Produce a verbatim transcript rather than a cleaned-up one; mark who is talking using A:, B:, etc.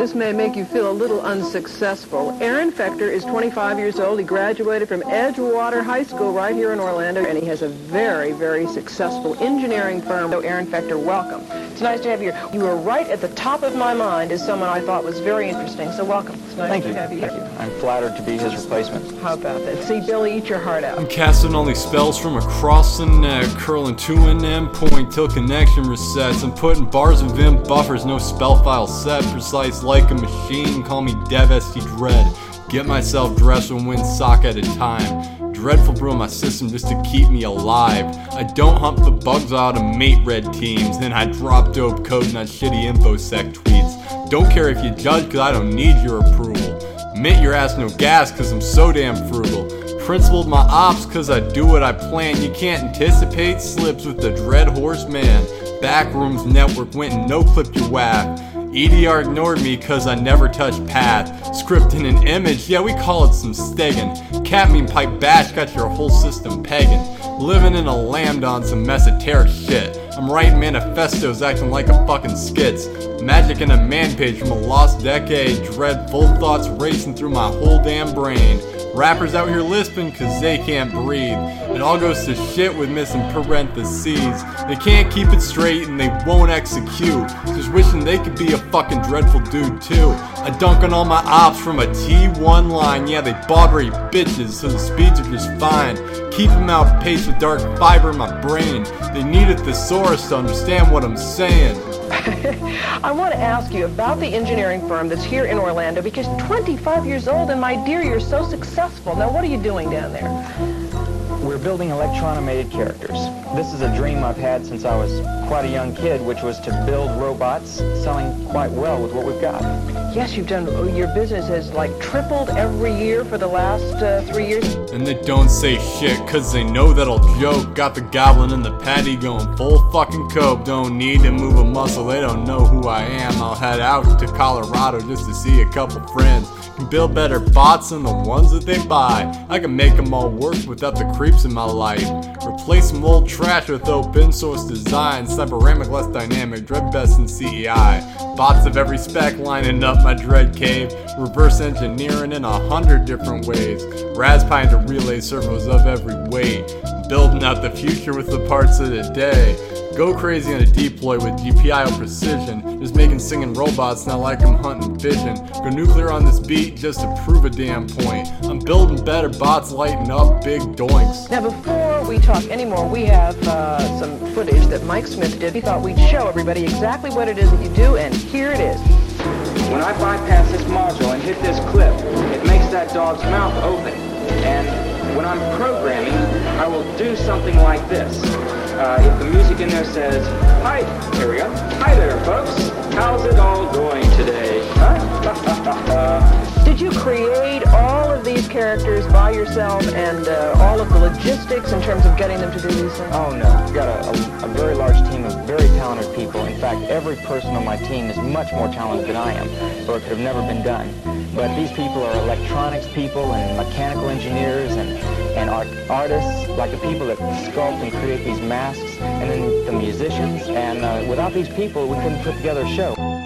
A: This may make you feel a little unsuccessful. Aaron Fechter is twenty-five years old. He graduated from Edgewater High School right here in Orlando, and he has a very, very successful engineering firm. So Aaron Fechter, welcome. It's nice to have you here. You were right at the top of my mind as someone I thought was very interesting, so welcome. It's nice
B: Thank
A: to
B: you.
A: have you
B: Thank
A: here.
B: you. I'm flattered to be his replacement.
A: How about that? See, Billy, eat your heart out.
C: I'm casting all these spells from across the neck, curling to an endpoint till connection resets. I'm putting bars of Vim buffers, no spell file set, precise like a machine. Call me Dev S T Dread. Get myself dressed and win sock at a time. Dreadful brew in my system just to keep me alive. I don't hump the bugs out of mate red teams, then I drop dope code, not shitty infosec tweets. Don't care if you judge, cause I don't need your approval. Mint your ass no gas, cause I'm so damn frugal. Principled my ops, cause I do what I plan. You can't anticipate slips with the Dread Horseman. Backrooms network went and no clip you whack. E D R ignored me cause I never touched path. Scripting an image, yeah we call it some steggin'. Cat mean pipe bash got your whole system peggin'. Living in a lambda on some mesoteric shit. I'm writing manifestos acting like a fucking skits. Magic in a man page from a lost decade. Dreadful thoughts racing through my whole damn brain. Rappers out here lisping cause they can't breathe. It all goes to shit with missing parentheses. They can't keep it straight and they won't execute. Just wishing they could be a fucking dreadful dude too. I dunk on all my ops from a T one line. Yeah, they bought rate bitches so the speeds are just fine. Keep them outpaced with dark fiber in my brain. They need a thesaurus to understand what I'm saying.
A: I want to ask you about the engineering firm that's here in Orlando, because twenty-five years old, and my dear, you're so successful. Now, what are you doing down there?
B: We're building electron-animated characters. This is a dream I've had since I was quite a young kid, which was to build robots, selling quite well with what we've got.
A: Yes, you've done, your business has like tripled every year for the last uh, three years.
C: And they don't say shit cause they know that I'll joke. Got the goblin and the patty going full fucking cope. Don't need to move a muscle, they don't know who I am. I'll head out to Colorado just to see a couple friends. Can build better bots than the ones that they buy. I can make them all work without the creeps in my life. Replace some old trash with open source design. Cyberamic less dynamic, dread best in C E I. Bots of every spec lining up my dread cave. Reverse engineering in a hundred different ways. Raspberry to relay servos of every weight. Building out the future with the parts of today. Go crazy on a deploy with G P I O precision. Just making singing robots, not like I'm hunting vision. Go nuclear on this beat just to prove a damn point. I'm building better bots, lighting up big doinks.
A: Now, before we talk anymore, we have uh, some footage that Mike Smith did. He thought we'd show everybody exactly what it is that you do, and here it is.
D: When I bypass this module and hit this clip, it makes that dog's mouth open. And when I'm programming, I will do something like this. Uh, if the music in there says, hi, here we go. Hi there, folks. How's it all going today? Huh?
A: Did you create all of these characters by yourself and uh, all of the logistics in terms of getting them to do these things?
B: Oh no, we've got a, a, a very large team of very talented people. In fact, every person on my team is much more talented than I am, or it could have never been done. But these people are electronics people and mechanical engineers and, and art, artists, like the people that sculpt and create these masks, and then the musicians. And uh, without these people, we couldn't put together a show.